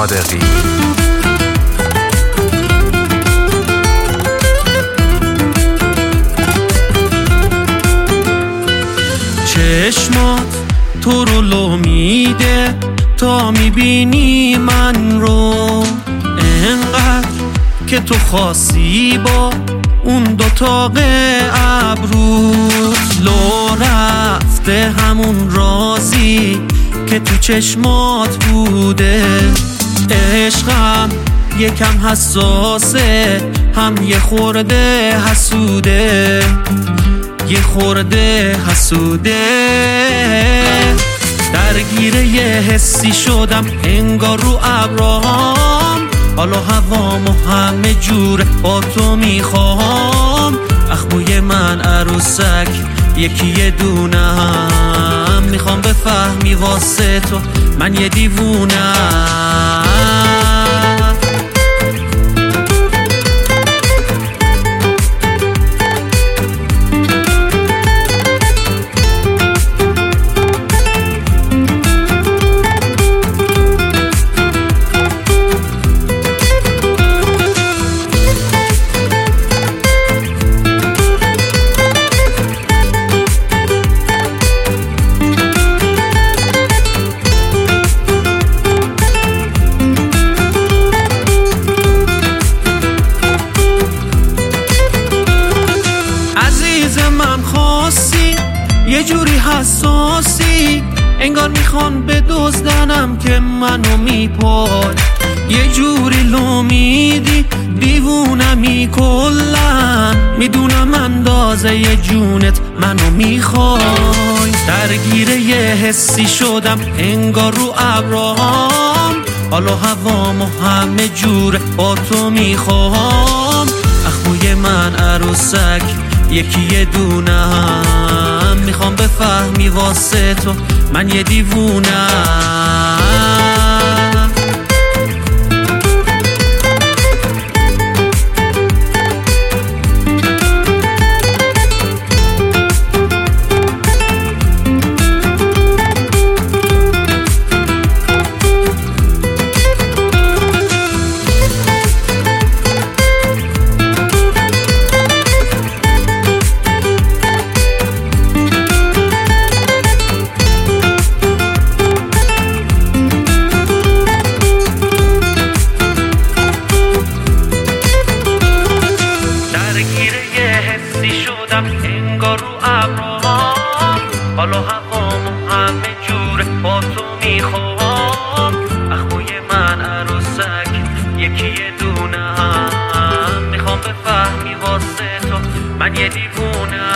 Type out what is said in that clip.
صادقی. چشمات تو رو لو میده تا میبینی من رو، انقدر که تو خاصی با اون دوتا ابروت، لو رفته همون رازی که تو چشمات بوده. عشقم یکم حساسه، هم یه خورده حسوده، یه خورده حسوده. درگیر یه حسی شدم انگار رو ابرام، حالا هوام و همه جوره با تو میخوام. اخموی من عروسک یکی یه دونم، میخوام بفهمی واسه تو من یه دیوونم. یه جوری حساسی انگار میخوان بدزدنم که منو میپای، یه جوری لو میدی دیوونمی کلن، میدونم اندازه یه جونت منو میخوای. درگیر یه حسی شدم انگار رو ابرام، حالا هوام و همه جوره با تو میخوام. اخوی من عروسک یکی یه دونم، میخوام بفهمی واسه تو من یه دیوونم. انگار رو ابرام، حالا هوام و همه جوره با تو میخوام. اخوی من عروسک یکی یه دونم، میخوام بفهمی واسه تو من یه دیوونم.